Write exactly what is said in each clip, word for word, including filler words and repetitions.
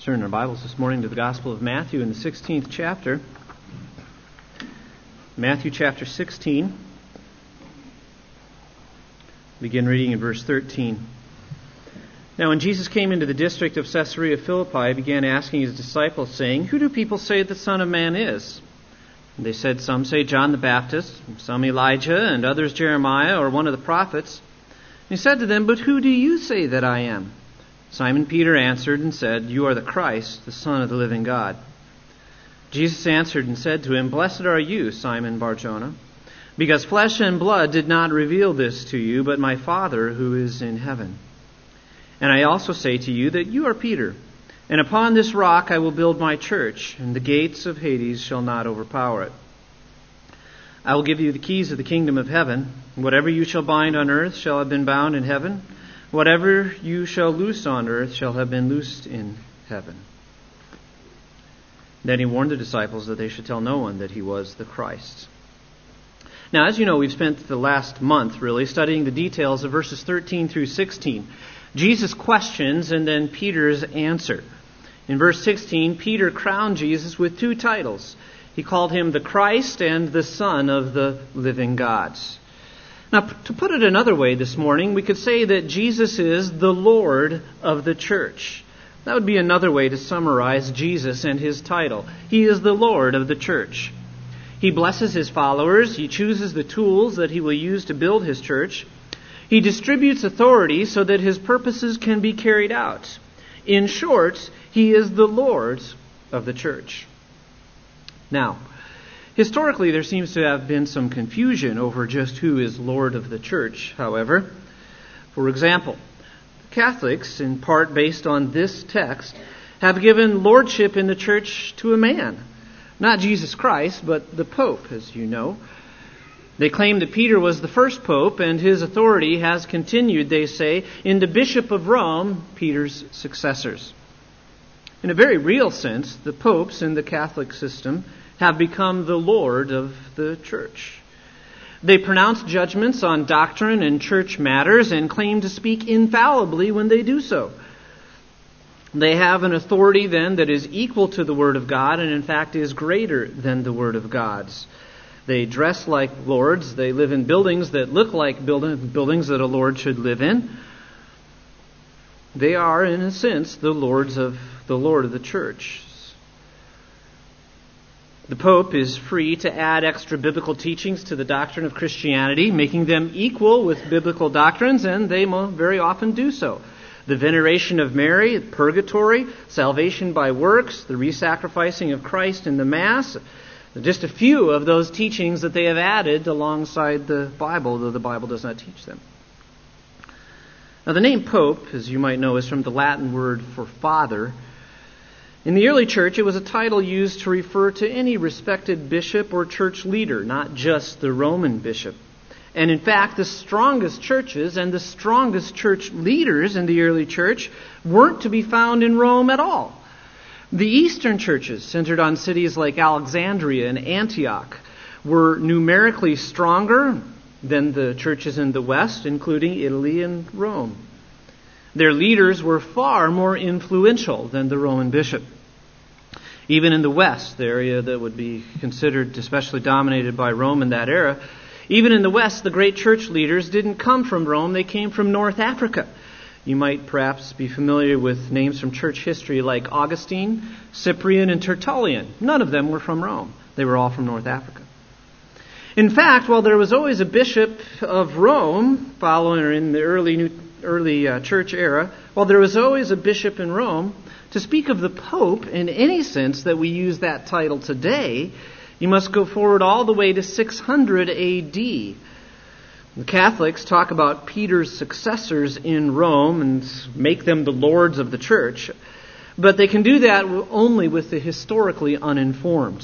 Turn our Bibles this morning to the Gospel of Matthew in the sixteenth chapter. Matthew chapter sixteen. Begin reading in verse thirteen. Now when Jesus came into the district of Caesarea Philippi, he began asking his disciples, saying, "Who do people say the Son of Man is?" And they said, "Some say John the Baptist, some Elijah, and others Jeremiah or one of the prophets." And he said to them, "But who do you say that I am?" Simon Peter answered and said, "You are the Christ, the Son of the living God." Jesus answered and said to him, "Blessed are you, Simon Bar-Jonah, because flesh and blood did not reveal this to you, but my Father who is in heaven. And I also say to you that you are Peter, and upon this rock I will build my church, and the gates of Hades shall not overpower it. I will give you the keys of the kingdom of heaven. Whatever you shall bind on earth shall have been bound in heaven. Whatever you shall loose on earth shall have been loosed in heaven." Then he warned the disciples that they should tell no one that he was the Christ. Now, as you know, we've spent the last month really studying the details of verses thirteen through sixteen. Jesus' questions and then Peter's answer. In verse sixteen, Peter crowned Jesus with two titles. He called him the Christ and the Son of the living God. Now, to put it another way this morning, we could say that Jesus is the Lord of the church. That would be another way to summarize Jesus and his title. He is the Lord of the church. He blesses his followers. He chooses the tools that he will use to build his church. He distributes authority so that his purposes can be carried out. In short, he is the Lord of the church. Now, historically, there seems to have been some confusion over just who is Lord of the church, however. For example, Catholics, in part based on this text, have given lordship in the church to a man. Not Jesus Christ, but the Pope, as you know. They claim that Peter was the first Pope, and his authority has continued, they say, in the Bishop of Rome, Peter's successors. In a very real sense, the popes in the Catholic system have become the Lord of the church. They pronounce judgments on doctrine and church matters and claim to speak infallibly when they do so. They have an authority then that is equal to the Word of God and in fact is greater than the Word of God's. They dress like lords. They live in buildings that look like building, buildings that a lord should live in. They are, in a sense, the lords of the Lord of the church. The Pope is free to add extra biblical teachings to the doctrine of Christianity, making them equal with biblical doctrines, and they very often do so. The veneration of Mary, purgatory, salvation by works, the re-sacrificing of Christ in the Mass, just a few of those teachings that they have added alongside the Bible, though the Bible does not teach them. Now, the name Pope, as you might know, is from the Latin word for father. In the early church, it was a title used to refer to any respected bishop or church leader, not just the Roman bishop. And in fact, the strongest churches and the strongest church leaders in the early church weren't to be found in Rome at all. The Eastern churches, centered on cities like Alexandria and Antioch, were numerically stronger than the churches in the West, including Italy and Rome. Their leaders were far more influential than the Roman bishop. Even in the West, the area that would be considered especially dominated by Rome in that era, even in the West, the great church leaders didn't come from Rome, they came from North Africa. You might perhaps be familiar with names from church history like Augustine, Cyprian, and Tertullian. None of them were from Rome. They were all from North Africa. In fact, while there was always a bishop of Rome, following or in the early New early uh, church era, while there was always a bishop in Rome, to speak of the Pope in any sense that we use that title today, you must go forward all the way to six hundred A D. The Catholics talk about Peter's successors in Rome and make them the lords of the church, but they can do that only with the historically uninformed.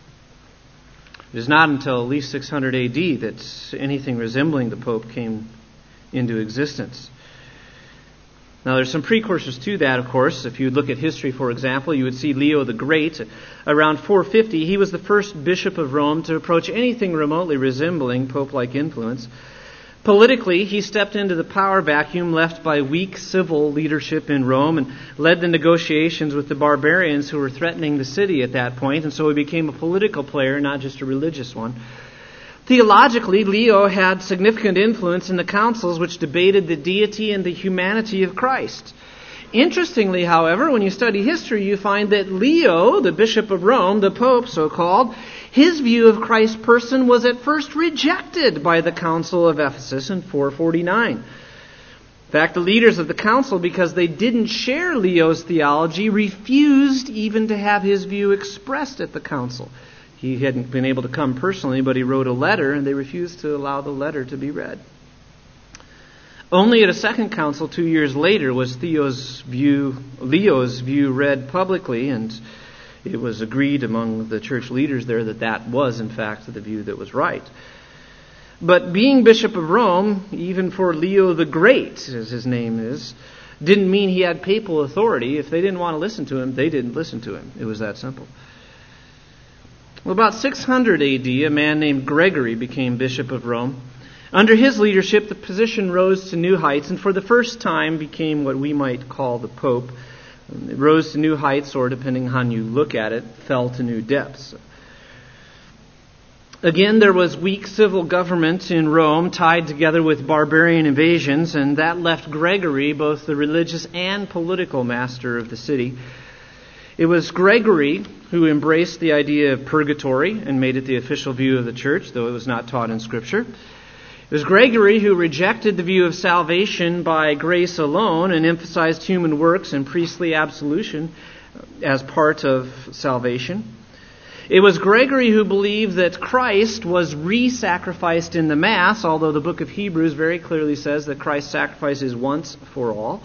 It is not until at least six hundred A D that anything resembling the Pope came into existence. Now, there's some precursors to that, of course. If you look at history, for example, you would see Leo the Great. Around four fifty, he was the first bishop of Rome to approach anything remotely resembling Pope-like influence. Politically, he stepped into the power vacuum left by weak civil leadership in Rome and led the negotiations with the barbarians who were threatening the city at that point, and so he became a political player, not just a religious one. Theologically, Leo had significant influence in the councils which debated the deity and the humanity of Christ. Interestingly, however, when you study history, you find that Leo, the Bishop of Rome, the Pope so-called, his view of Christ's person was at first rejected by the Council of Ephesus in four forty-nine. In fact, the leaders of the council, because they didn't share Leo's theology, refused even to have his view expressed at the council. He hadn't been able to come personally, but he wrote a letter, and they refused to allow the letter to be read. Only at a second council two years later was Theo's view, Leo's view read publicly, and it was agreed among the church leaders there that that was, in fact, the view that was right. But being Bishop of Rome, even for Leo the Great, as his name is, didn't mean he had papal authority. If they didn't want to listen to him, they didn't listen to him. It was that simple. Well, about six hundred A D, a man named Gregory became Bishop of Rome. Under his leadership, the position rose to new heights and for the first time became what we might call the Pope. It rose to new heights, or depending on how you look at it, fell to new depths. Again, there was weak civil government in Rome tied together with barbarian invasions, and that left Gregory both the religious and political master of the city. It was Gregory who embraced the idea of purgatory and made it the official view of the church, though it was not taught in Scripture. It was Gregory who rejected the view of salvation by grace alone and emphasized human works and priestly absolution as part of salvation. It was Gregory who believed that Christ was re-sacrificed in the Mass, although the book of Hebrews very clearly says that Christ's sacrifice is once for all.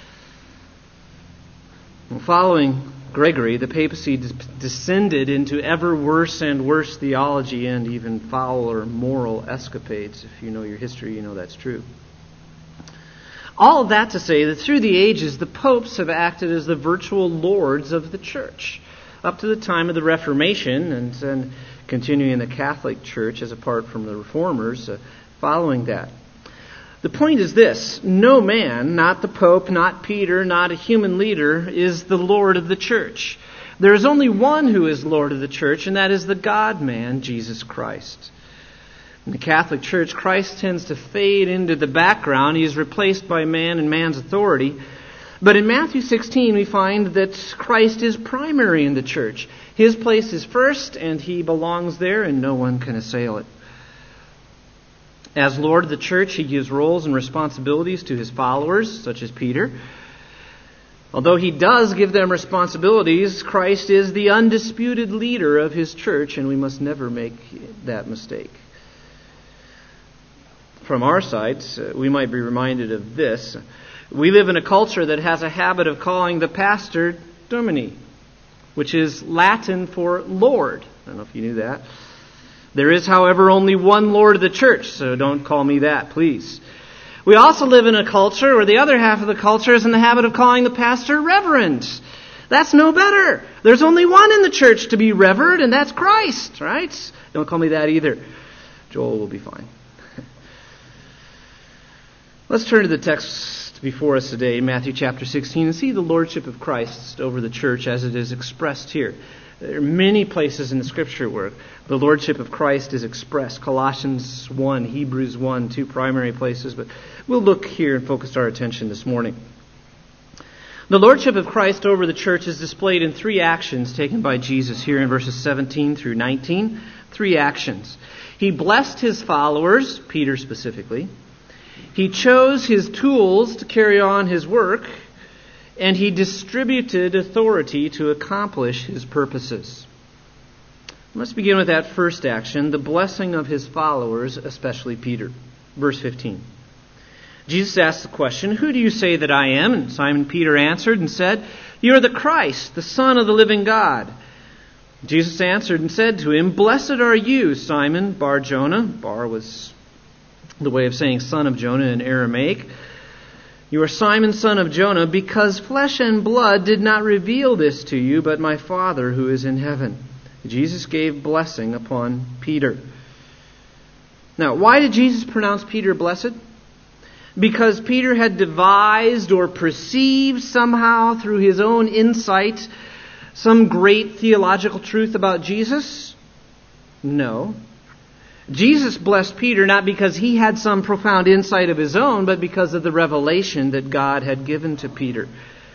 Following Gregory, the papacy descended into ever worse and worse theology and even fouler moral escapades. If you know your history, you know that's true. All of that to say that through the ages, the popes have acted as the virtual lords of the church, up to the time of the Reformation and then continuing in the Catholic Church as apart from the Reformers uh, following that. The point is this: no man, not the Pope, not Peter, not a human leader, is the Lord of the church. There is only one who is Lord of the church, and that is the God-man, Jesus Christ. In the Catholic Church, Christ tends to fade into the background. He is replaced by man and man's authority. But in Matthew sixteen, we find that Christ is primary in the church. His place is first, and he belongs there, and no one can assail it. As Lord of the church, he gives roles and responsibilities to his followers, such as Peter. Although he does give them responsibilities, Christ is the undisputed leader of his church, and we must never make that mistake. From our side, we might be reminded of this. We live in a culture that has a habit of calling the pastor Domini, which is Latin for Lord. I don't know if you knew that. There is, however, only one Lord of the church, so don't call me that, please. We also live in a culture where the other half of the culture is in the habit of calling the pastor Reverend. That's no better. There's only one in the church to be revered, and that's Christ, right? Don't call me that either. Joel will be fine. Let's turn to the text before us today, Matthew chapter sixteen, and see the lordship of Christ over the church as it is expressed here. There are many places in the Scripture where the lordship of Christ is expressed. Colossians one, Hebrews one, two primary places, but we'll look here and focus our attention this morning. The lordship of Christ over the church is displayed in three actions taken by Jesus here in verses seventeen through nineteen. Three actions. He blessed his followers, Peter specifically. He chose his tools to carry on his work. And he distributed authority to accomplish his purposes. Let's begin with that first action, the blessing of his followers, especially Peter. Verse fifteen. Jesus asked the question, "Who do you say that I am?" And Simon Peter answered and said, "You are the Christ, the Son of the living God." Jesus answered and said to him, "Blessed are you, Simon Bar-Jonah." Bar was the way of saying son of Jonah in Aramaic. "You are Simon, son of Jonah, because flesh and blood did not reveal this to you, but my Father who is in heaven." Jesus gave blessing upon Peter. Now, why did Jesus pronounce Peter blessed? Because Peter had devised or perceived somehow through his own insight some great theological truth about Jesus? No. Jesus blessed Peter not because he had some profound insight of his own, but because of the revelation that God had given to Peter.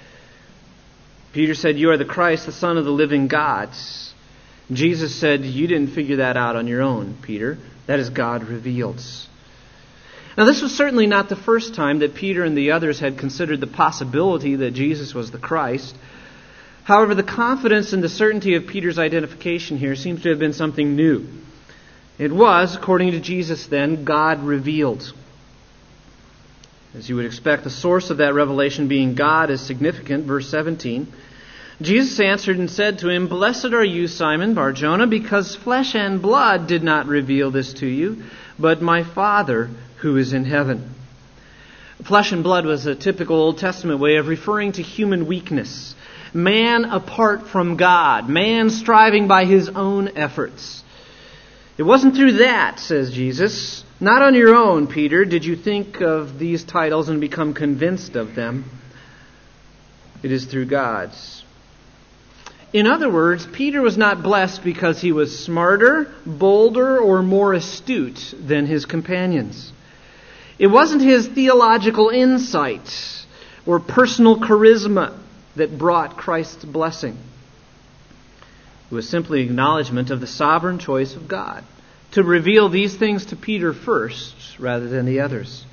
Peter said, "You are the Christ, the Son of the living God." Jesus said, "You didn't figure that out on your own, Peter. That is God revealed." Now, this was certainly not the first time that Peter and the others had considered the possibility that Jesus was the Christ. However, the confidence and the certainty of Peter's identification here seems to have been something new. It was, according to Jesus then, God revealed. As you would expect, the source of that revelation being God is significant. Verse seventeen. Jesus answered and said to him, "Blessed are you, Simon Bar-Jonah, because flesh and blood did not reveal this to you, but my Father who is in heaven." Flesh and blood was a typical Old Testament way of referring to human weakness. Man apart from God. Man striving by his own efforts. It wasn't through that, says Jesus. Not on your own, Peter, did you think of these titles and become convinced of them. It is through God's. In other words, Peter was not blessed because he was smarter, bolder, or more astute than his companions. It wasn't his theological insight or personal charisma that brought Christ's blessing. It was simply acknowledgement of the sovereign choice of God to reveal these things to Peter first rather than the others.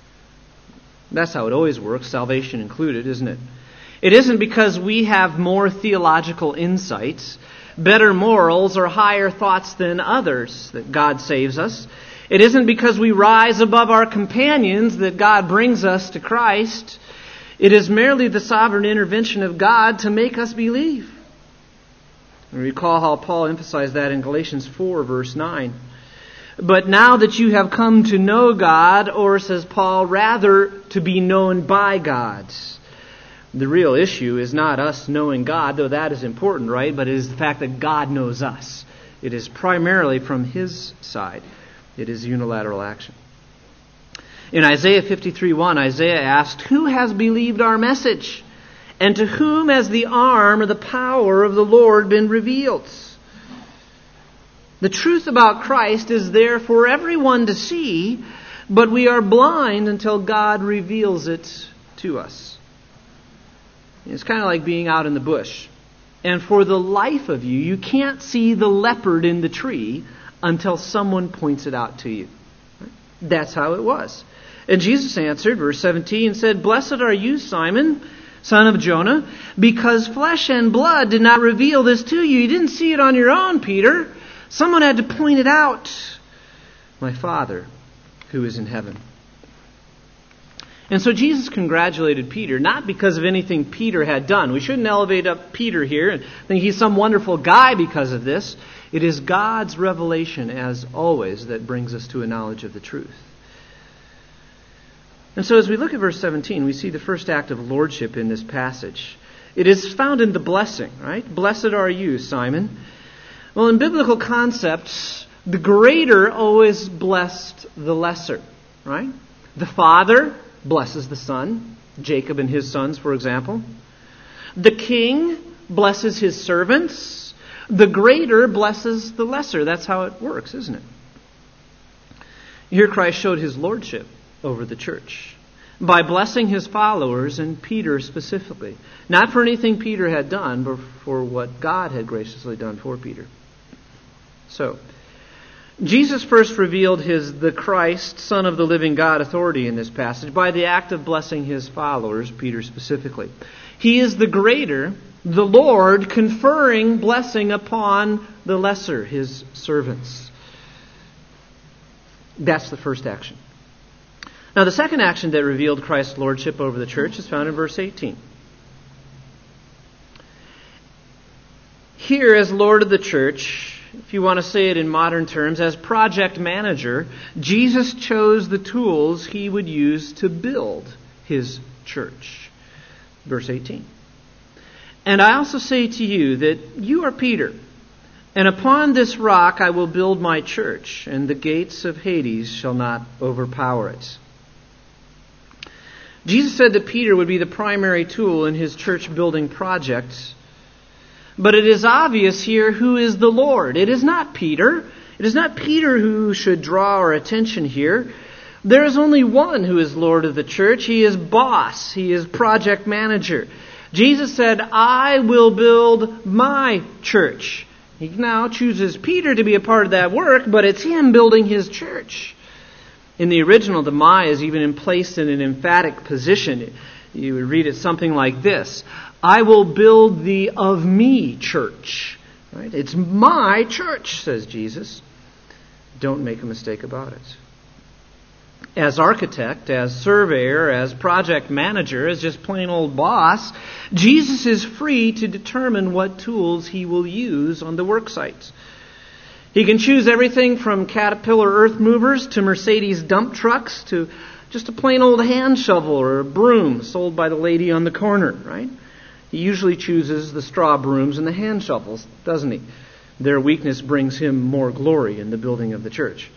That's how it always works, salvation included, isn't it? It isn't because we have more theological insights, better morals, or higher thoughts than others that God saves us. It isn't because we rise above our companions that God brings us to Christ. It is merely the sovereign intervention of God to make us believe. And recall how Paul emphasized that in Galatians four, verse nine. But now that you have come to know God, or, says Paul, rather to be known by God. The real issue is not us knowing God, though that is important, right? But it is the fact that God knows us. It is primarily from His side. It is unilateral action. In Isaiah fifty-three one, Isaiah asked, "Who has believed our message? And to whom has the arm or the power of the Lord been revealed?" The truth about Christ is there for everyone to see, but we are blind until God reveals it to us. It's kind of like being out in the bush. And for the life of you, you can't see the leopard in the tree until someone points it out to you. That's how it was. And Jesus answered, verse seventeen, said, "Blessed are you, Simon, son of Jonah, because flesh and blood did not reveal this to you." You didn't see it on your own, Peter. Someone had to point it out. My Father who is in heaven. And so Jesus congratulated Peter, not because of anything Peter had done. We shouldn't elevate up Peter here and think he's some wonderful guy because of this. It is God's revelation, as always, that brings us to a knowledge of the truth. And so as we look at verse seventeen, we see the first act of lordship in this passage. It is found in the blessing, right? "Blessed are you, Simon." Well, in biblical concepts, the greater always blessed the lesser, right? The Father blesses the Son, Jacob and his sons, for example. The king blesses his servants. The greater blesses the lesser. That's how it works, isn't it? Here Christ showed His lordship over the church by blessing His followers, and Peter specifically. Not for anything Peter had done, but for what God had graciously done for Peter. So, Jesus first revealed His, the Christ, Son of the living God, authority in this passage by the act of blessing His followers, Peter specifically. He is the greater, the Lord, conferring blessing upon the lesser, His servants. That's the first action. Now, the second action that revealed Christ's lordship over the church is found in verse eighteen. Here, as Lord of the church, if you want to say it in modern terms, as project manager, Jesus chose the tools He would use to build His church. Verse eighteen. "And I also say to you that you are Peter, And upon this rock I will build my church, and the gates of Hades shall not overpower it. Jesus said that Peter would be the primary tool in his church building project. But it is obvious here who is the Lord. It is not Peter. It is not Peter who should draw our attention here. There is only one who is Lord of the church. He is boss. He is project manager. Jesus said, I will build my church. He now chooses Peter to be a part of that work, but it's him building his church. In the original, the my is even placed in an emphatic position. You would read it something like this: I will build the of me church. Right? It's my church, says Jesus. Don't make a mistake about it. As architect, as surveyor, as project manager, as just plain old boss, Jesus is free to determine what tools he will use on the work site. He can choose everything from Caterpillar earth movers to Mercedes dump trucks to just a plain old hand shovel or a broom sold by the lady on the corner, right? He usually chooses the straw brooms and the hand shovels, doesn't he? Their weakness brings him more glory in the building of the church.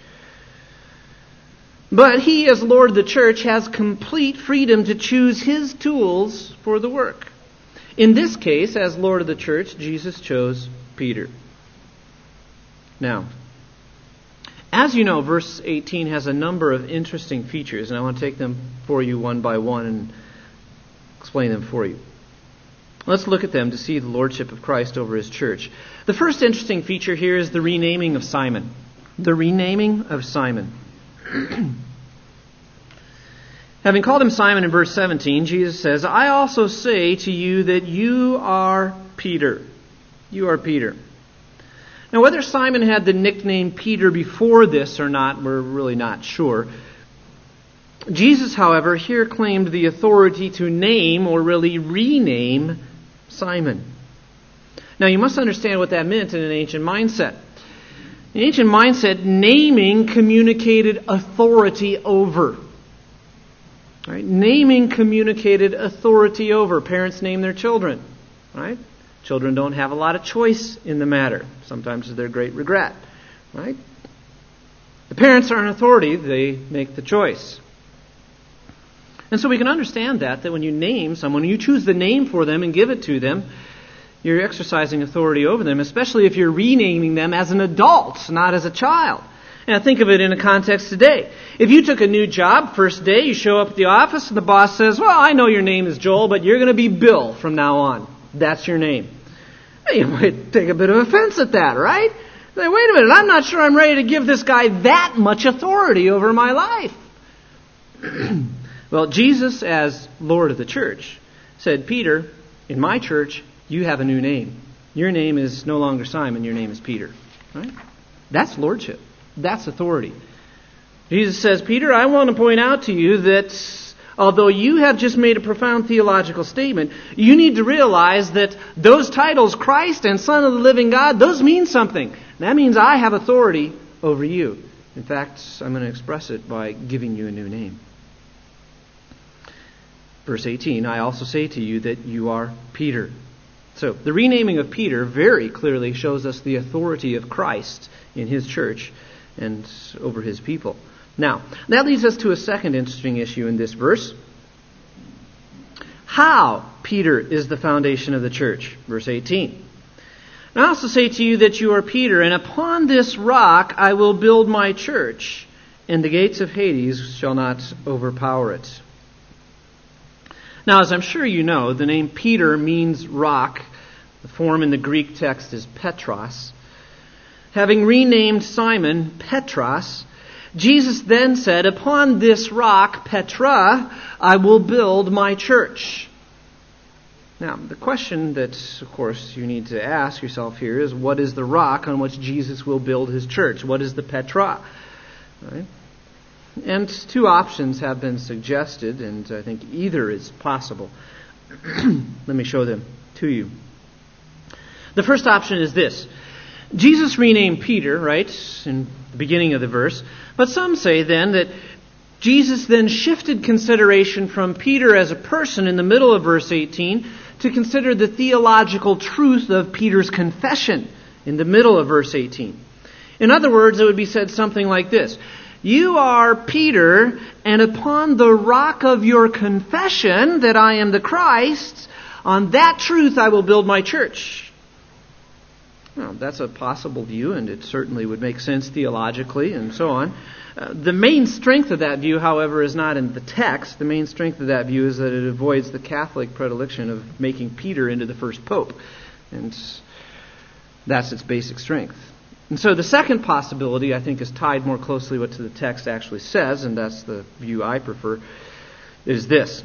But he, as Lord of the church, has complete freedom to choose his tools for the work. In this case, as Lord of the church, Jesus chose Peter. Now, as you know, verse eighteen has a number of interesting features, and I want to take them for you one by one and explain them for you. Let's look at them to see the lordship of Christ over his church. The first interesting feature here is the renaming of Simon. The renaming of Simon. Having called him Simon in verse seventeen, Jesus says, I also say to you that you are Peter. You are Peter. Now, whether Simon had the nickname Peter before this or not, we're really not sure. Jesus, however, here claimed the authority to name, or really rename, Simon. Now, you must understand what that meant in an ancient mindset. In an ancient mindset, naming communicated authority over. Right? Naming communicated authority over. Parents name their children. Right? Children don't have a lot of choice in the matter, sometimes to their great regret. Right? The parents are an authority, they make the choice. And so we can understand that, that when you name someone, you choose the name for them and give it to them, you're exercising authority over them, especially if you're renaming them as an adult, not as a child. And think of it in a context today. If you took a new job, first day, you show up at the office and the boss says, well, I know your name is Joel, but you're going to be Bill from now on. That's your name. You might take a bit of offense at that, right? Say, wait a minute, I'm not sure I'm ready to give this guy that much authority over my life. Well, Jesus, as Lord of the church, said, Peter, in my church, you have a new name. Your name is no longer Simon, your name is Peter. Right? That's lordship. That's authority. Jesus says, Peter, I want to point out to you that although you have just made a profound theological statement, you need to realize that those titles, Christ and Son of the living God, those mean something. That means I have authority over you. In fact, I'm going to express it by giving you a new name. Verse eighteen, I also say to you that you are Peter. So, the renaming of Peter very clearly shows us the authority of Christ in his church and over his people. Now, that leads us to a second interesting issue in this verse. How Peter is the foundation of the church. Verse eighteen. And I also say to you that you are Peter, and upon this rock I will build my church, and the gates of Hades shall not overpower it. Now, as I'm sure you know, the name Peter means rock. The form in the Greek text is Petros. Having renamed Simon Petros, Jesus then said, upon this rock, Petra, I will build my church. Now, the question that, of course, you need to ask yourself here is, what is the rock on which Jesus will build his church? What is the Petra? Right? And two options have been suggested, and I think either is possible. Let me show them to you. The first option is this. Jesus renamed Peter, right, in the beginning of the verse, but some say then that Jesus then shifted consideration from Peter as a person in the middle of verse eighteen to consider the theological truth of Peter's confession in the middle of verse eighteen. In other words, it would be said something like this. You are Peter, and upon the rock of your confession that I am the Christ, on that truth I will build my church. Well, that's a possible view, and it certainly would make sense theologically and so on. Uh, the main strength of that view, however, is not in the text. The main strength of that view is that it avoids the Catholic predilection of making Peter into the first pope. And that's its basic strength. And so the second possibility, I think, is tied more closely what to the text actually says, and that's the view I prefer, is this.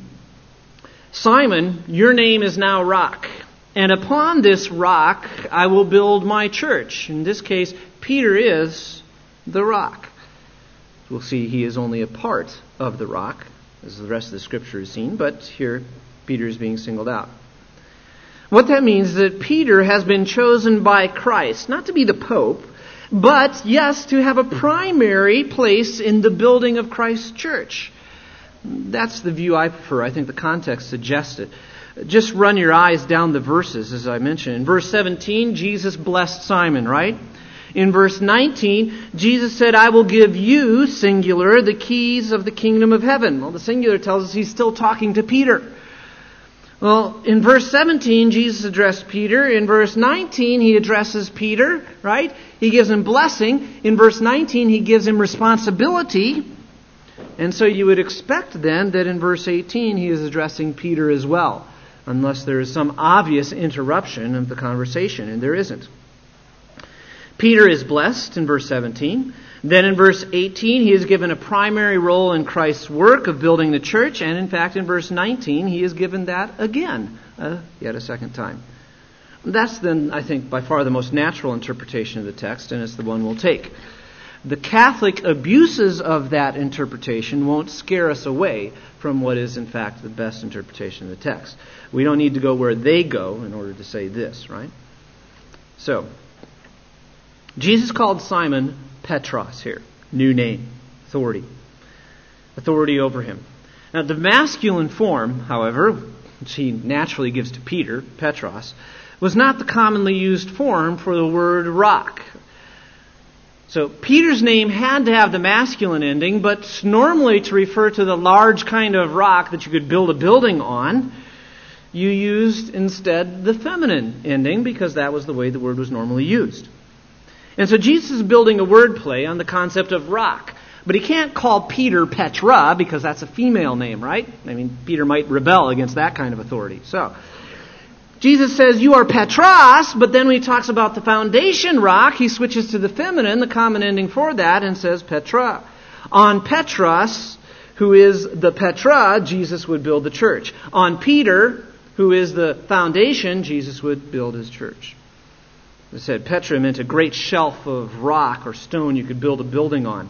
Simon, your name is now Rock, and upon this rock I will build my church. In this case, Peter is the rock. We'll see he is only a part of the rock, as the rest of the Scripture is seen, but here Peter is being singled out. What that means is that Peter has been chosen by Christ, not to be the Pope, but, yes, to have a primary place in the building of Christ's church. That's the view I prefer. I think the context suggests it. Just run your eyes down the verses, as I mentioned. In verse seventeen, Jesus blessed Simon, right? In verse nineteen, Jesus said, I will give you, singular, the keys of the kingdom of heaven. Well, the singular tells us he's still talking to Peter. Well, in verse seventeen, Jesus addressed Peter. In verse nineteen, he addresses Peter, right? He gives him blessing. In verse nineteen, he gives him responsibility. And so you would expect then that in verse eighteen, he is addressing Peter as well, unless there is some obvious interruption of the conversation, and there isn't. Peter is blessed in verse seventeen. Then in verse eighteen, he is given a primary role in Christ's work of building the church. And in fact, in verse nineteen, he is given that again, uh, yet a second time. That's then, I think, by far the most natural interpretation of the text, and it's the one we'll take. The Catholic abuses of that interpretation won't scare us away from what is, in fact, the best interpretation of the text. We don't need to go where they go in order to say this, right? So, Jesus called Simon Petros here. New name. Authority. Authority over him. Now, the masculine form, however, which he naturally gives to Peter, Petros, was not the commonly used form for the word rock. So Peter's name had to have the masculine ending, but normally to refer to the large kind of rock that you could build a building on, you used instead the feminine ending because that was the way the word was normally used. And so Jesus is building a wordplay on the concept of rock. But he can't call Peter Petra because that's a female name, right? I mean, Peter might rebel against that kind of authority. So, Jesus says, you are Petros, but then when he talks about the foundation rock, he switches to the feminine, the common ending for that, and says Petra. On Petros, who is the Petra, Jesus would build the church. On Peter, who is the foundation, Jesus would build his church. As I said, Petra meant a great shelf of rock or stone you could build a building on.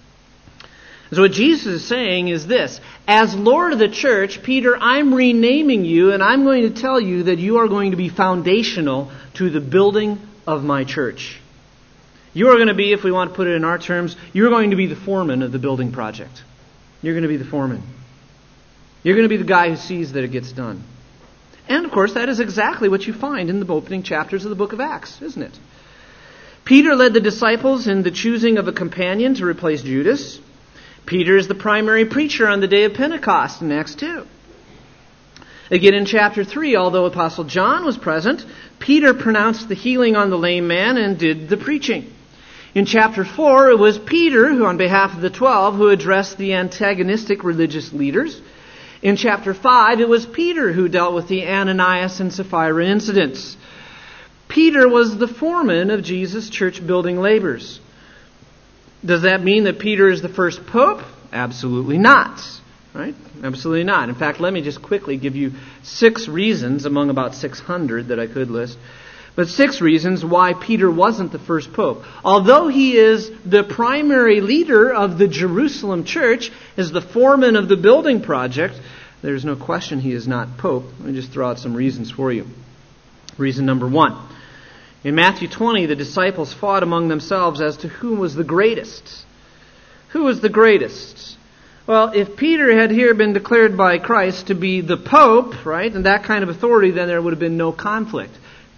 So what Jesus is saying is this. As Lord of the church, Peter, I'm renaming you and I'm going to tell you that you are going to be foundational to the building of my church. You are going to be, if we want to put it in our terms, you're going to be the foreman of the building project. You're going to be the foreman. You're going to be the guy who sees that it gets done. And, of course, that is exactly what you find in the opening chapters of the book of Acts, isn't it? Peter led the disciples in the choosing of a companion to replace Judas. Peter is the primary preacher on the day of Pentecost in Acts two. Again, in chapter three, although Apostle John was present, Peter pronounced the healing on the lame man and did the preaching. In chapter four, it was Peter, who on behalf of the twelve, who addressed the antagonistic religious leaders. In chapter five, it was Peter who dealt with the Ananias and Sapphira incidents. Peter was the foreman of Jesus' church building labors. Does that mean that Peter is the first pope? Absolutely not. Right? Absolutely not. In fact, let me just quickly give you six reasons among about six hundred that I could list. But six reasons why Peter wasn't the first pope. Although he is the primary leader of the Jerusalem church, as the foreman of the building project, there's no question he is not pope. Let me just throw out some reasons for you. Reason number one. In Matthew twenty, the disciples fought among themselves as to who was the greatest. Who was the greatest? Well, if Peter had here been declared by Christ to be the pope, right, and that kind of authority, then there would have been no conflict.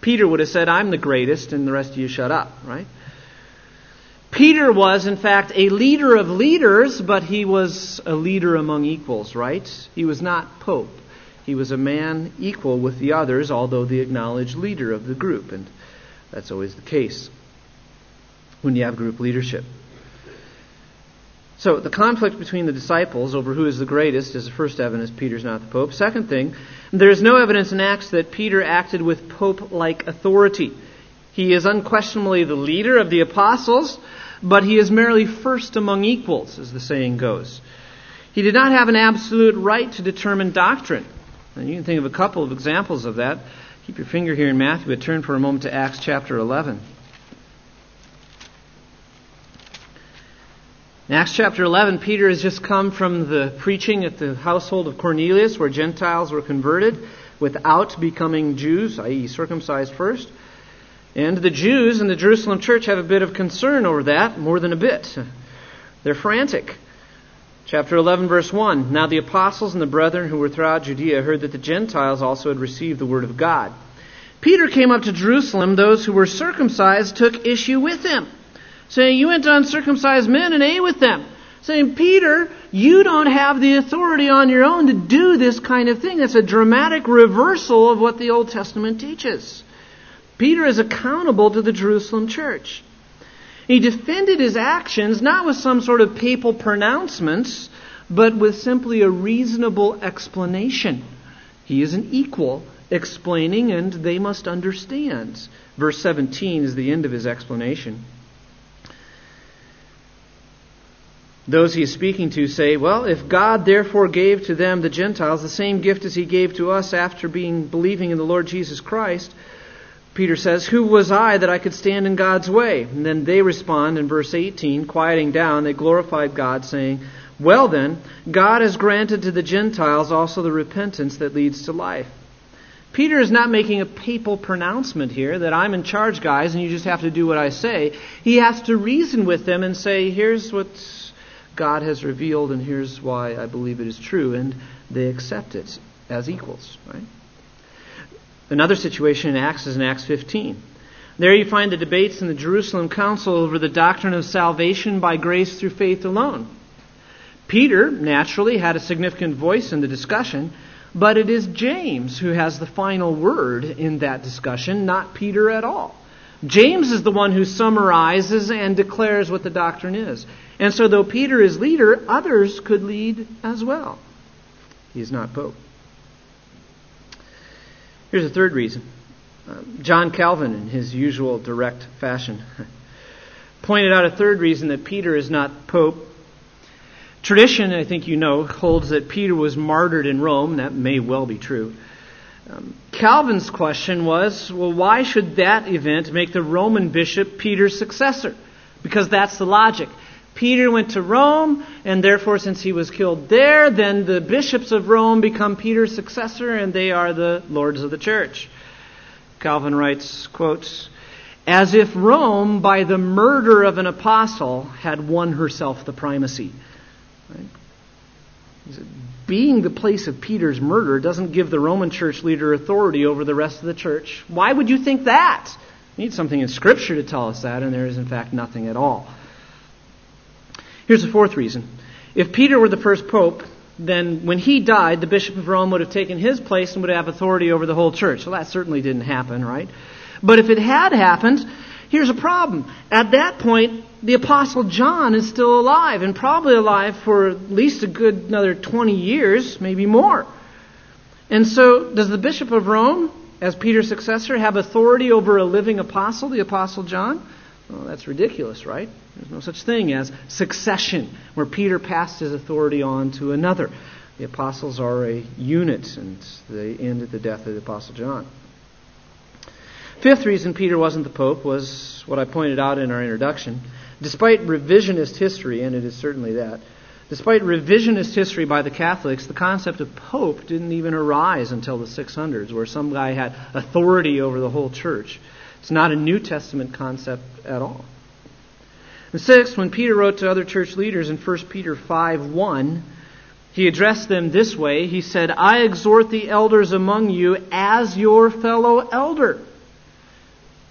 Peter would have said, I'm the greatest, and the rest of you shut up, right? Peter was, in fact, a leader of leaders, but he was a leader among equals, right? He was not Pope. He was a man equal with the others, although the acknowledged leader of the group. And that's always the case when you have group leadership. So the conflict between the disciples over who is the greatest is the first evidence Peter's not the Pope. Second thing, there is no evidence in Acts that Peter acted with Pope-like authority. He is unquestionably the leader of the apostles, but he is merely first among equals, as the saying goes. He did not have an absolute right to determine doctrine. And you can think of a couple of examples of that. Keep your finger here in Matthew, but turn for a moment to Acts chapter eleven. In Acts chapter eleven, Peter has just come from the preaching at the household of Cornelius, where Gentiles were converted without becoming Jews, that is circumcised first. And the Jews in the Jerusalem church have a bit of concern over that, more than a bit. They're frantic. Chapter eleven, verse one. Now the apostles and the brethren who were throughout Judea heard that the Gentiles also had received the word of God. Peter came up to Jerusalem. Those who were circumcised took issue with him, saying, you went to uncircumcised men and ate with them. Saying, Peter, you don't have the authority on your own to do this kind of thing. That's a dramatic reversal of what the Old Testament teaches. Peter is accountable to the Jerusalem church. He defended his actions not with some sort of papal pronouncements, but with simply a reasonable explanation. He is an equal explaining, and they must understand. Verse seventeen is the end of his explanation. Those he is speaking to say, well, if God therefore gave to them, the Gentiles, the same gift as he gave to us after being believing in the Lord Jesus Christ, Peter says, who was I that I could stand in God's way? And then they respond in verse eighteen, quieting down, they glorified God, saying, well then, God has granted to the Gentiles also the repentance that leads to life. Peter is not making a papal pronouncement here that I'm in charge, guys, and you just have to do what I say. He has to reason with them and say, here's what God has revealed, and here's why I believe it is true. And they accept it as equals, right? Another situation in Acts is in Acts fifteen. There you find the debates in the Jerusalem Council over the doctrine of salvation by grace through faith alone. Peter, naturally, had a significant voice in the discussion, but it is James who has the final word in that discussion, not Peter at all. James is the one who summarizes and declares what the doctrine is. And so though Peter is leader, others could lead as well. He is not Pope. Here's a third reason. Uh, John Calvin, in his usual direct fashion, pointed out a third reason that Peter is not Pope. Tradition, I think you know, holds that Peter was martyred in Rome. That may well be true. Um, Calvin's question was, well, why should that event make the Roman bishop Peter's successor? Because that's the logic. Peter went to Rome, and therefore since he was killed there, then the bishops of Rome become Peter's successor, and they are the lords of the church. Calvin writes, quotes, as if Rome, by the murder of an apostle, had won herself the primacy. Right? Being the place of Peter's murder doesn't give the Roman church leader authority over the rest of the church. Why would you think that? You need something in Scripture to tell us that, and there is in fact nothing at all. Here's the fourth reason. If Peter were the first pope, then when he died, the Bishop of Rome would have taken his place and would have authority over the whole church. Well, that certainly didn't happen, right? But if it had happened, here's a problem. At that point, the Apostle John is still alive, and probably alive for at least a good another twenty years, maybe more. And so, does the Bishop of Rome, as Peter's successor, have authority over a living apostle, the Apostle John? Well, that's ridiculous, right? There's no such thing as succession, where Peter passed his authority on to another. The apostles are a unit, and they end at the death of the Apostle John. Fifth reason Peter wasn't the Pope was what I pointed out in our introduction. Despite revisionist history, and it is certainly that, despite revisionist history by the Catholics, the concept of Pope didn't even arise until the six hundreds, where some guy had authority over the whole church. It's not a New Testament concept at all. And sixth, when Peter wrote to other church leaders in First Peter five one, he addressed them this way. He said, I exhort the elders among you as your fellow elder.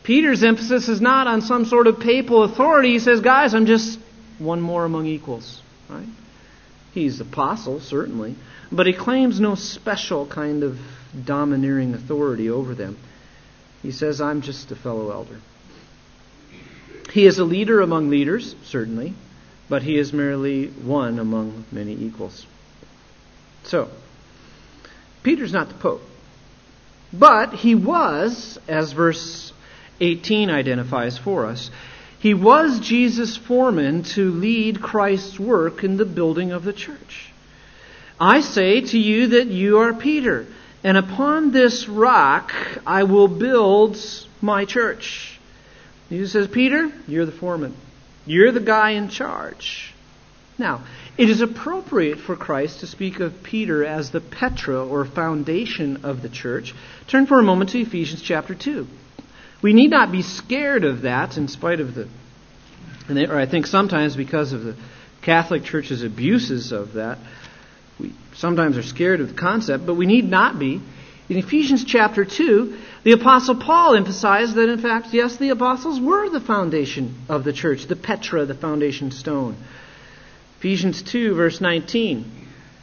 Peter's emphasis is not on some sort of papal authority. He says, guys, I'm just one more among equals. Right? He's apostle, certainly, but he claims no special kind of domineering authority over them. He says, I'm just a fellow elder. He is a leader among leaders, certainly, but he is merely one among many equals. So, Peter's not the Pope. But he was, as verse eighteen identifies for us, he was Jesus' foreman to lead Christ's work in the building of the church. I say to you that you are Peter, and upon this rock I will build my church. Jesus says, Peter, you're the foreman. You're the guy in charge. Now, it is appropriate for Christ to speak of Peter as the Petra, or foundation of the church. Turn for a moment to Ephesians chapter two. We need not be scared of that, in spite of the, or I think sometimes because of the Catholic Church's abuses of that, we sometimes are scared of the concept, but we need not be. In Ephesians chapter two, the Apostle Paul emphasized that, in fact, yes, the apostles were the foundation of the church, the Petra, the foundation stone. Ephesians two, verse nineteen.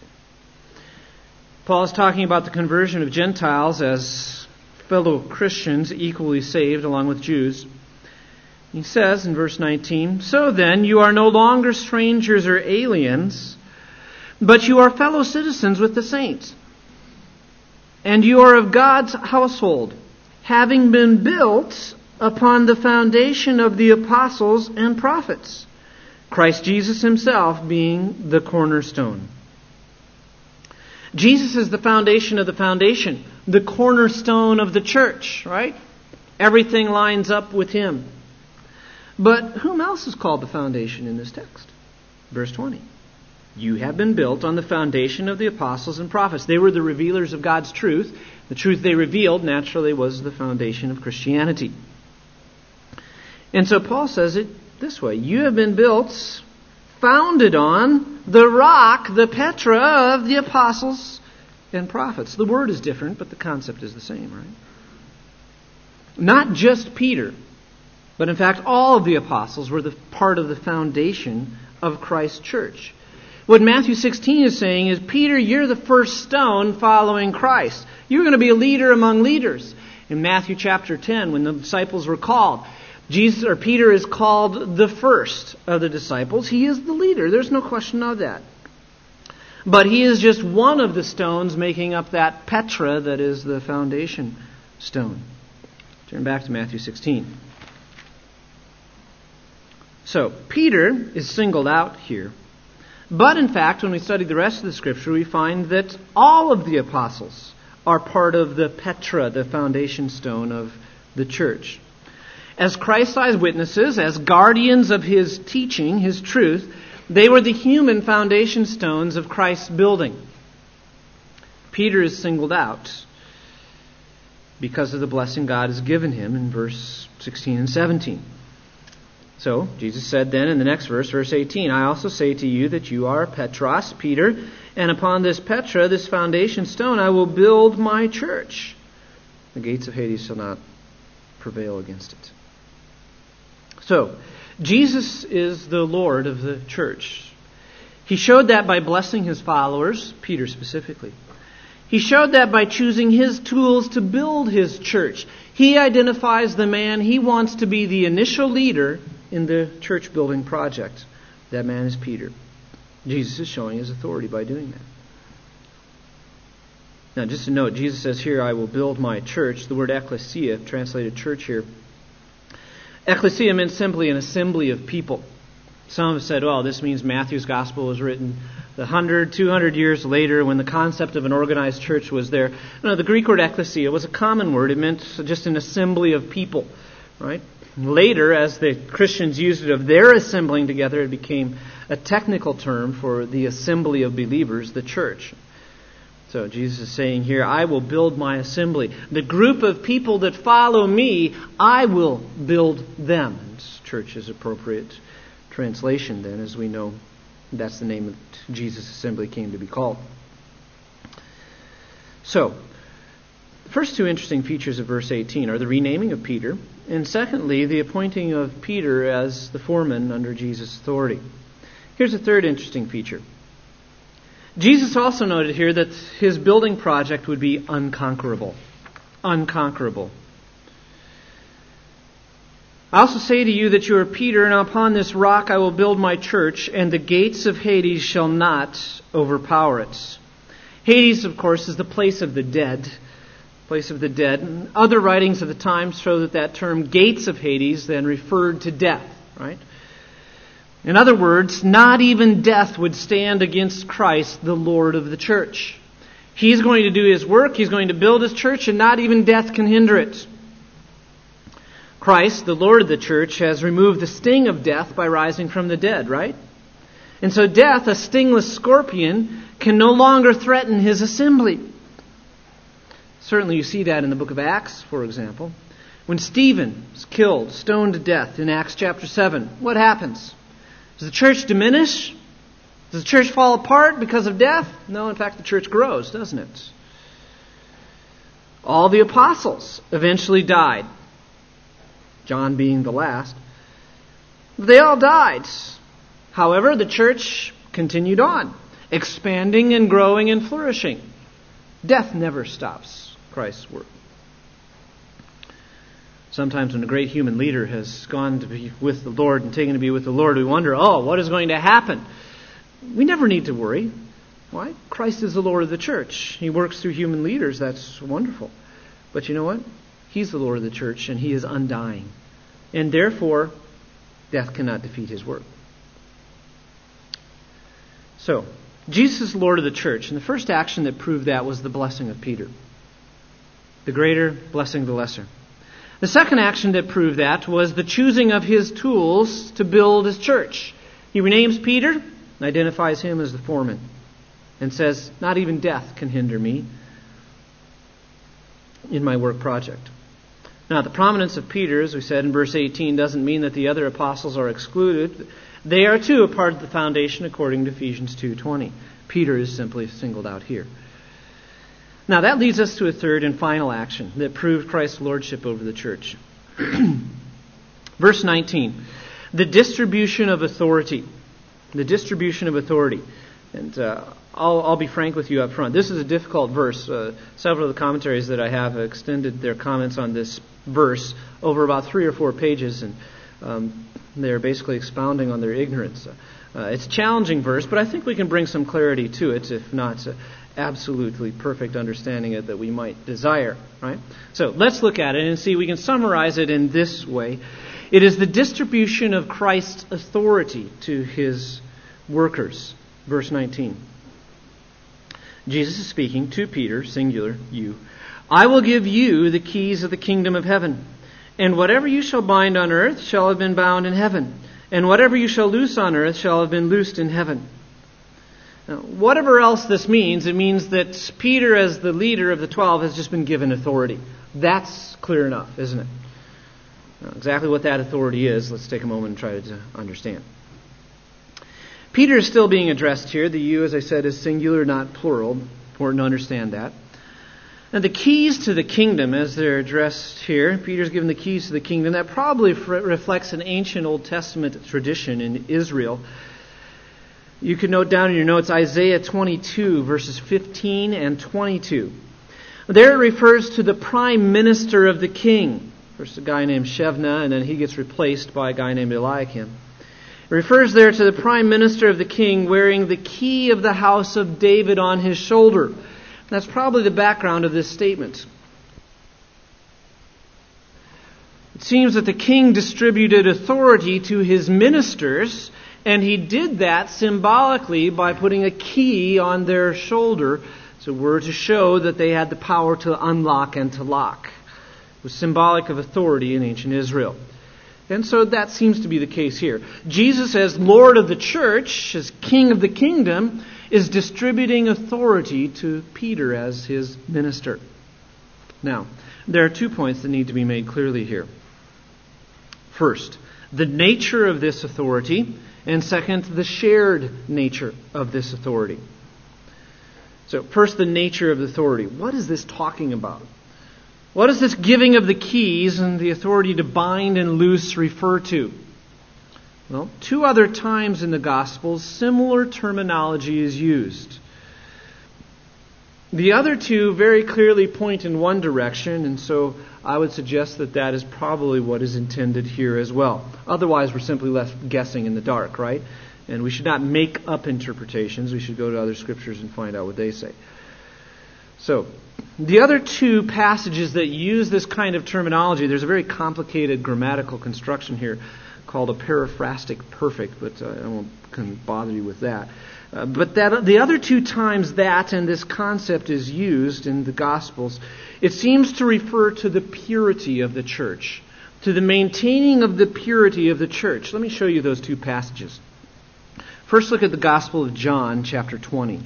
Paul is talking about the conversion of Gentiles as fellow Christians, equally saved along with Jews. He says in verse nineteen, So then, you are no longer strangers or aliens, but you are fellow citizens with the saints. And you are of God's household, having been built upon the foundation of the apostles and prophets, Christ Jesus himself being the cornerstone. Jesus is the foundation of the foundation, the cornerstone of the church, right? Everything lines up with him. But whom else is called the foundation in this text? Verse twenty. You have been built on the foundation of the apostles and prophets. They were the revealers of God's truth. The truth they revealed, naturally, was the foundation of Christianity. And so Paul says it this way. You have been built, founded on the rock, the Petra of the apostles and prophets. The word is different, but the concept is the same, right? Not just Peter, but in fact all of the apostles were the part of the foundation of Christ's church. What Matthew sixteen is saying is, Peter, you're the first stone following Christ. You're going to be a leader among leaders. In Matthew chapter ten, when the disciples were called, Jesus or Peter is called the first of the disciples. He is the leader. There's no question of that. But he is just one of the stones making up that Petra that is the foundation stone. Turn back to Matthew sixteen. So, Peter is singled out here. But in fact, when we study the rest of the Scripture, we find that all of the apostles are part of the Petra, the foundation stone of the church. As Christ's eyewitnesses, as guardians of his teaching, his truth, they were the human foundation stones of Christ's building. Peter is singled out because of the blessing God has given him in verse sixteen and seventeen. So, Jesus said then in the next verse, verse eighteen, I also say to you that you are Petros, Peter, and upon this Petra, this foundation stone, I will build my church. The gates of Hades shall not prevail against it. So, Jesus is the Lord of the church. He showed that by blessing his followers, Peter specifically. He showed that by choosing his tools to build his church. He identifies the man he wants to be the initial leader in the church building project. That man is Peter. Jesus is showing his authority by doing that. Now, just to note, Jesus says here, I will build my church. The word ecclesia, translated church here, ecclesia meant simply an assembly of people. Some have said, well, this means Matthew's gospel was written the one hundred, two hundred years later when the concept of an organized church was there. No, the Greek word ecclesia was a common word. It meant just an assembly of people, right? Later, as the Christians used it of their assembling together, it became a technical term for the assembly of believers, the church. So Jesus is saying here, I will build my assembly. The group of people that follow me, I will build them. And church is appropriate translation then, as we know that's the name that Jesus' assembly came to be called. So, The first two interesting features of verse eighteen are the renaming of Peter, and secondly, the appointing of Peter as the foreman under Jesus' authority. Here's a third interesting feature. Jesus also noted here that his building project would be unconquerable. Unconquerable. I also say to you that you are Peter, and upon this rock I will build my church, and the gates of Hades shall not overpower it. Hades, of course, is the place of the dead. Place of the dead. And other writings of the time show that that term, gates of Hades, then referred to death, right? In other words, not even death would stand against Christ, the Lord of the church. He's going to do his work, he's going to build his church, and not even death can hinder it. Christ, the Lord of the church, has removed the sting of death by rising from the dead, right? And so death, a stingless scorpion, can no longer threaten his assembly. Certainly you see that in the book of Acts, for example. When Stephen is killed, stoned to death in Acts chapter seven, what happens? Does the church diminish? Does the church fall apart because of death? No, in fact, the church grows, doesn't it? All the apostles eventually died. John being the last. They all died. However, the church continued on, expanding and growing and flourishing. Death never stops Christ's work. Sometimes when a great human leader has gone to be with the Lord and taken to be with the Lord, we wonder, oh, what is going to happen? We never need to worry. Why? Christ is the Lord of the church. He works through human leaders. That's wonderful. But you know what? He's the Lord of the church, and He is undying. And therefore, death cannot defeat His work. So, Jesus is Lord of the church, and the first action that proved that was the blessing of Peter. The greater blessing of the lesser. The second action that proved that was the choosing of His tools to build His church. He renames Peter and identifies him as the foreman and says, not even death can hinder me in my work project. Now, the prominence of Peter, as we said in verse eighteen, doesn't mean that the other apostles are excluded. They are too a part of the foundation according to Ephesians two twenty. Peter is simply singled out here. Now, that leads us to a third and final action that proved Christ's lordship over the church. Verse nineteen, the distribution of authority. The distribution of authority. And uh, I'll, I'll be frank with you up front. This is a difficult verse. Uh, several of the commentaries that I have extended their comments on this verse over about three or four pages, and um, they're basically expounding on their ignorance. Uh, it's a challenging verse, but I think we can bring some clarity to it, if not uh, absolutely perfect understanding it that we might desire. Right? So let's look at it and see. We can summarize it in this way. It is the distribution of Christ's authority to His workers. Verse nineteen. Jesus is speaking to Peter, singular, you. I will give you the keys of the kingdom of heaven. And whatever you shall bind on earth shall have been bound in heaven. And whatever you shall loose on earth shall have been loosed in heaven. Now, whatever else this means, it means that Peter, as the leader of the twelve, has just been given authority. That's clear enough, isn't it? Now, exactly what that authority is, let's take a moment and try to understand. Peter is still being addressed here. The you, as I said, is singular, not plural. Important to understand that. And the keys to the kingdom, as they're addressed here, Peter's given the keys to the kingdom. That probably reflects an ancient Old Testament tradition in Israel. You can note down in your notes Isaiah twenty-two, verses fifteen and twenty-two. There it refers to the prime minister of the king. First a guy named Shebna, and then he gets replaced by a guy named Eliakim. It refers there to the prime minister of the king wearing the key of the house of David on his shoulder. That's probably the background of this statement. It seems that the king distributed authority to his ministers, and he did that symbolically by putting a key on their shoulder. So we're to show that they had the power to unlock and to lock. It was symbolic of authority in ancient Israel. And so that seems to be the case here. Jesus, as Lord of the church, as King of the kingdom, is distributing authority to Peter as his minister. Now, there are two points that need to be made clearly here. First, the nature of this authority, and second, the shared nature of this authority. So, first, the nature of the authority. What is this talking about? What does this giving of the keys and the authority to bind and loose refer to? Well, two other times in the Gospels, similar terminology is used. The other two very clearly point in one direction, and so I would suggest that that is probably what is intended here as well. Otherwise, we're simply left guessing in the dark, right? And we should not make up interpretations. We should go to other scriptures and find out what they say. So, the other two passages that use this kind of terminology, there's a very complicated grammatical construction here called a periphrastic perfect, but uh, I won't can bother you with that. Uh, but that the other two times that and this concept is used in the Gospels, it seems to refer to the purity of the church, to the maintaining of the purity of the church. Let me show you those two passages. First, look at the Gospel of John, chapter twenty.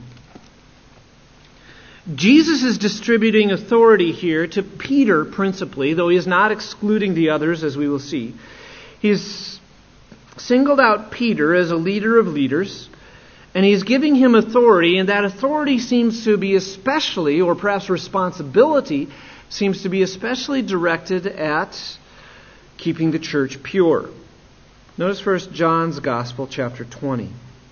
Jesus is distributing authority here to Peter principally, though he is not excluding the others, as we will see. He's singled out Peter as a leader of leaders, and he's giving him authority, and that authority seems to be especially, or perhaps responsibility, seems to be especially directed at keeping the church pure. Notice first John's Gospel, chapter twenty.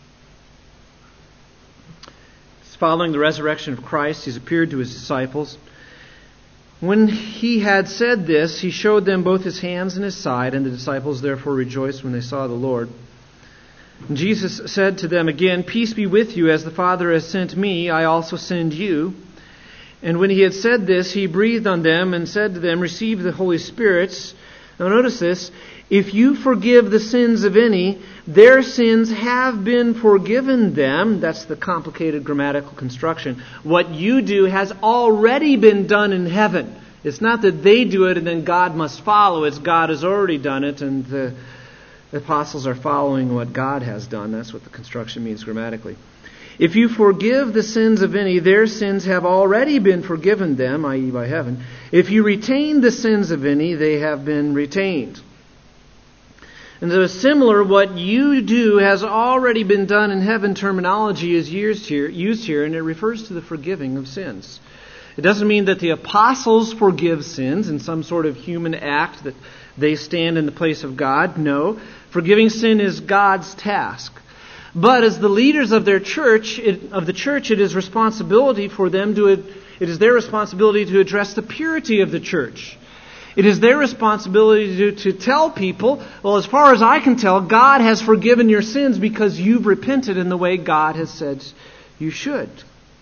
Following the resurrection of Christ, he's appeared to his disciples. When he had said this, he showed them both his hands and his side, and the disciples therefore rejoiced when they saw the Lord. And Jesus said to them again, "Peace be with you, as the Father has sent me, I also send you." And when he had said this, he breathed on them and said to them, "Receive the Holy Spirit." Now notice this. "If you forgive the sins of any, their sins have been forgiven them." That's the complicated grammatical construction. What you do has already been done in heaven. It's not that they do it and then God must follow. It's God has already done it, and the apostles are following what God has done. That's what the construction means grammatically. "If you forgive the sins of any, their sins have already been forgiven them," that is by heaven. "If you retain the sins of any, they have been retained." And so similar, what you do has already been done in heaven terminology is used here, used here, and it refers to the forgiving of sins. It doesn't mean that the apostles forgive sins in some sort of human act that they stand in the place of God. No, forgiving sin is God's task. But as the leaders of their church, it, of the church, it is responsibility for them to, it is their responsibility to address the purity of the church. It is their responsibility to, to tell people, well, as far as I can tell, God has forgiven your sins because you've repented in the way God has said you should.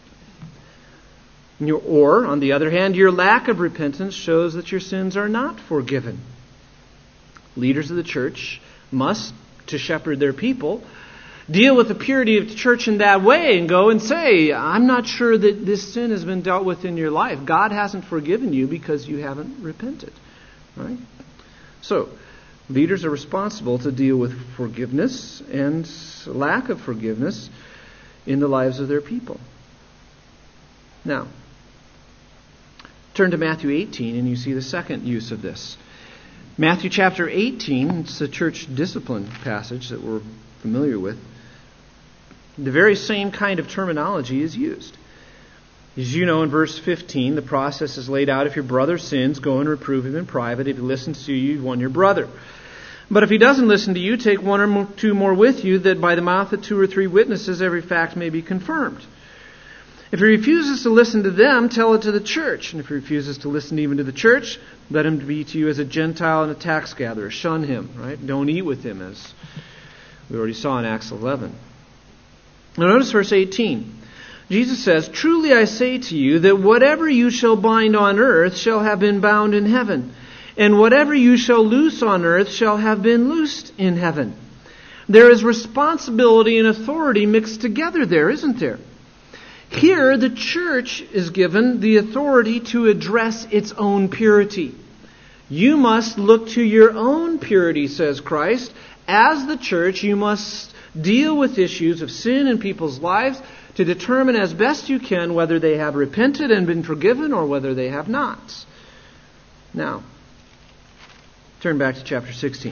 Or, on the other hand, your lack of repentance shows that your sins are not forgiven. Leaders of the church must, to shepherd their people, deal with the purity of the church in that way and go and say, I'm not sure that this sin has been dealt with in your life. God hasn't forgiven you because you haven't repented. Right? So, leaders are responsible to deal with forgiveness and lack of forgiveness in the lives of their people. Now, turn to Matthew eighteen and you see the second use of this. Matthew chapter eighteen, it's a church discipline passage that we're familiar with. The very same kind of terminology is used. As you know, in verse fifteen, the process is laid out. If your brother sins, go and reprove him in private. If he listens to you, you've won your brother. But if he doesn't listen to you, take one or two more with you, that by the mouth of two or three witnesses every fact may be confirmed. If he refuses to listen to them, tell it to the church. And if he refuses to listen even to the church, let him be to you as a Gentile and a tax gatherer. Shun him, right? Don't eat with him, as we already saw in Acts eleven. Now notice verse eighteen. Jesus says, "Truly I say to you that whatever you shall bind on earth shall have been bound in heaven, and whatever you shall loose on earth shall have been loosed in heaven." There is responsibility and authority mixed together there, isn't there? Here, the church is given the authority to address its own purity. You must look to your own purity, says Christ. As the church, you must deal with issues of sin in people's lives to determine as best you can whether they have repented and been forgiven or whether they have not. Now, turn back to chapter sixteen.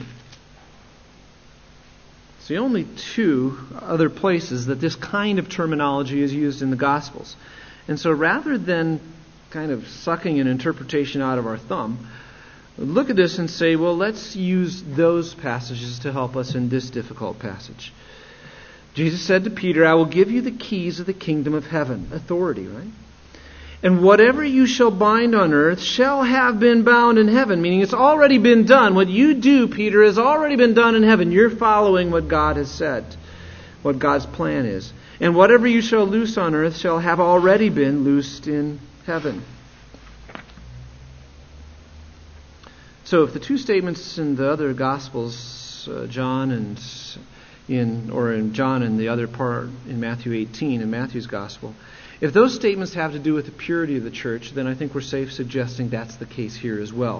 It's the only two other places that this kind of terminology is used in the Gospels. And so rather than kind of sucking an interpretation out of our thumb, look at this and say, well, let's use those passages to help us in this difficult passage. Jesus said to Peter, I will give you the keys of the kingdom of heaven. Authority, right? And whatever you shall bind on earth shall have been bound in heaven. Meaning it's already been done. What you do, Peter, has already been done in heaven. You're following what God has said, what God's plan is. And whatever you shall loose on earth shall have already been loosed in heaven. So if the two statements in the other Gospels, uh, John and in or in John and the other part in Matthew eighteen, in Matthew's Gospel, if those statements have to do with the purity of the church, then I think we're safe suggesting that's the case here as well.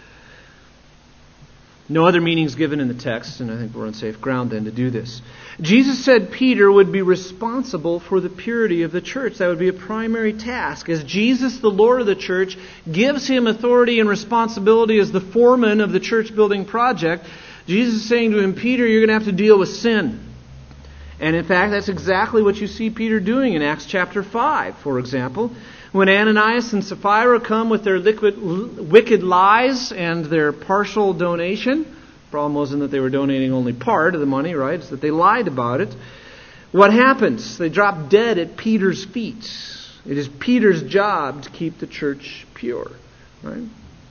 No other meanings given in the text, and I think we're on safe ground then to do this. Jesus said Peter would be responsible for the purity of the church. That would be a primary task. As Jesus, the Lord of the church, gives him authority and responsibility as the foreman of the church building project, Jesus is saying to him, Peter, you're going to have to deal with sin. And in fact, that's exactly what you see Peter doing in Acts chapter five, for example. When Ananias and Sapphira come with their liquid, wicked lies and their partial donation, the problem wasn't that they were donating only part of the money, right? It's that they lied about it. What happens? They drop dead at Peter's feet. It is Peter's job to keep the church pure, right?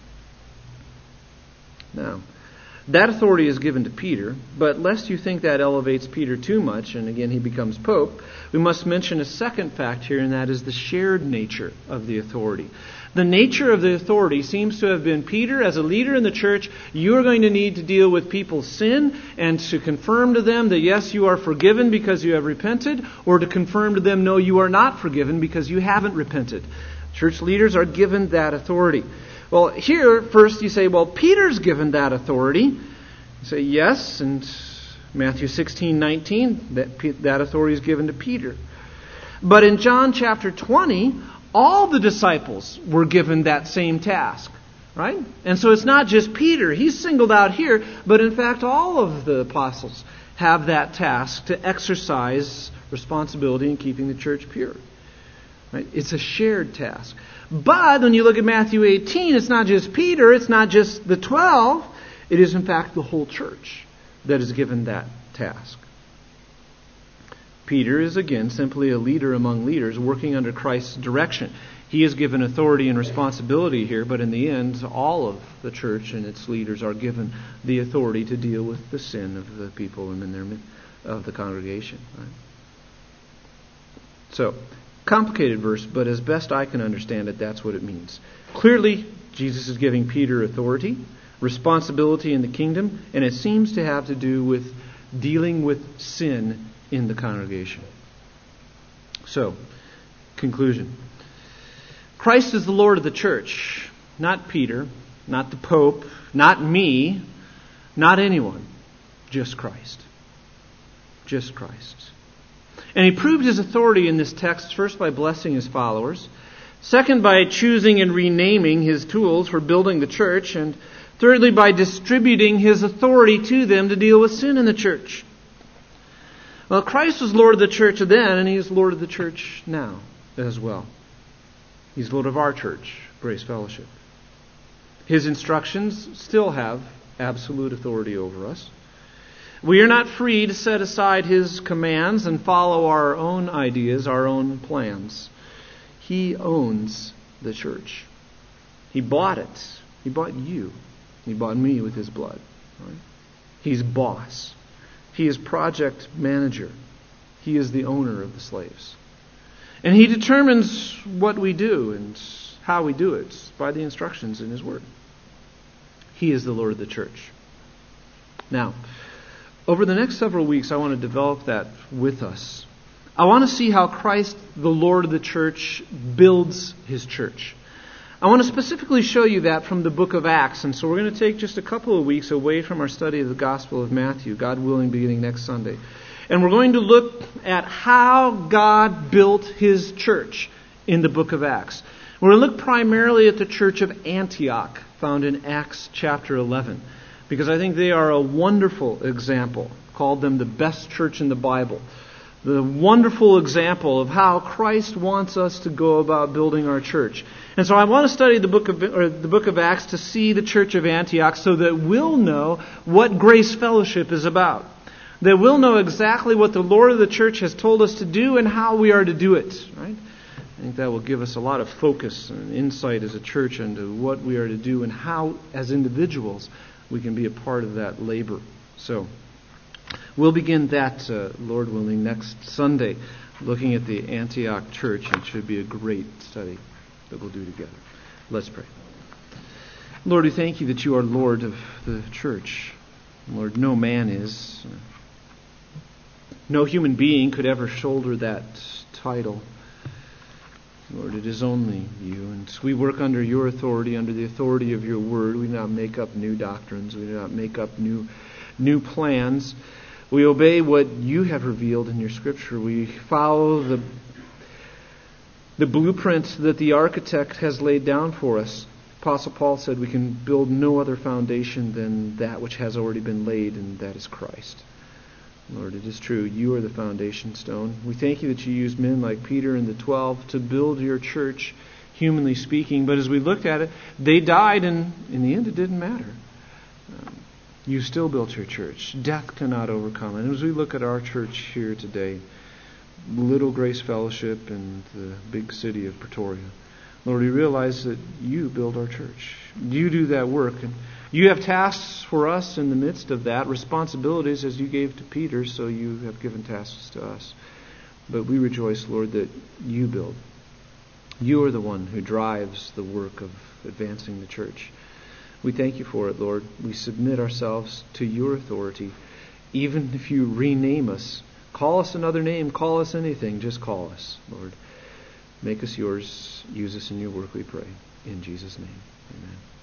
Now, that authority is given to Peter, but lest you think that elevates Peter too much, and again he becomes Pope, we must mention a second fact here, and that is the shared nature of the authority. The nature of the authority seems to have been, Peter, as a leader in the church, you are going to need to deal with people's sin and to confirm to them that yes, you are forgiven because you have repented, or to confirm to them, no, you are not forgiven because you haven't repented. Church leaders are given that authority. Well, here, first you say, well, Peter's given that authority. You say, yes, and Matthew sixteen nineteen, that, that authority is given to Peter. But in John chapter twenty, all the disciples were given that same task, right? And so it's not just Peter. He's singled out here, but in fact all of the apostles have that task to exercise responsibility in keeping the church pure. Right? It's a shared task. But when you look at Matthew eighteen, it's not just Peter, it's not just the twelve, it is in fact the whole church that is given that task. Peter is again simply a leader among leaders working under Christ's direction. He is given authority and responsibility here, but in the end, all of the church and its leaders are given the authority to deal with the sin of the people and in their of the congregation. Right? So, complicated verse, but as best I can understand it, that's what it means. Clearly, Jesus is giving Peter authority, responsibility in the kingdom, and it seems to have to do with dealing with sin in the congregation. So, conclusion. Christ is the Lord of the church, not Peter, not the Pope, not me, not anyone, just Christ. Just Christ. And he proved his authority in this text first by blessing his followers, second by choosing and renaming his tools for building the church, and thirdly by distributing his authority to them to deal with sin in the church. Well, Christ was Lord of the church then, and he is Lord of the church now as well. He's Lord of our church, Grace Fellowship. His instructions still have absolute authority over us. We are not free to set aside his commands and follow our own ideas, our own plans. He owns the church. He bought it. He bought you. He bought me with his blood. Right? He's boss. He is project manager. He is the owner of the slaves. And he determines what we do and how we do it by the instructions in his word. He is the Lord of the church. Now, over the next several weeks, I want to develop that with us. I want to see how Christ, the Lord of the church, builds his church. I want to specifically show you that from the book of Acts. And so we're going to take just a couple of weeks away from our study of the Gospel of Matthew, God willing, beginning next Sunday. And we're going to look at how God built his church in the book of Acts. We're going to look primarily at the church of Antioch, found in Acts chapter eleven. Because I think they are a wonderful example. Called them the best church in the Bible. the wonderful example of how Christ wants us to go about building our church. And so I want to study the book of or the book of Acts to see the church of Antioch so that we'll know what Grace Fellowship is about. That we'll know exactly what the Lord of the church has told us to do and how we are to do it. Right? I think that will give us a lot of focus and insight as a church into what we are to do and how, as individuals, we can be a part of that labor. So, we'll begin that, uh, Lord willing, next Sunday, looking at the Antioch church. It should be a great study that we'll do together. Let's pray. Lord, we thank you that you are Lord of the church. Lord, no man is. No human being could ever shoulder that title. Lord, it is only you. And we work under your authority, under the authority of your word. We do not make up new doctrines. We do not make up new, new plans. We obey what you have revealed in your Scripture. We follow the, the blueprint that the architect has laid down for us. Apostle Paul said we can build no other foundation than that which has already been laid, and that is Christ. Lord, it is true. You are the foundation stone. We thank you that you used men like Peter and the twelve to build your church, humanly speaking. But as we looked at it, they died, and in the end it didn't matter. Um, you still built your church. Death cannot overcome it. And as we look at our church here today, Little Grace Fellowship in the big city of Pretoria, Lord, we realize that you build our church. You do that work. And you have tasks for us in the midst of that, responsibilities as you gave to Peter, so you have given tasks to us. But we rejoice, Lord, that you build. You are the one who drives the work of advancing the church. We thank you for it, Lord. We submit ourselves to your authority. Even if you rename us, call us another name, call us anything, just call us, Lord. Make us yours. Use us in your work, we pray. In Jesus' name, amen.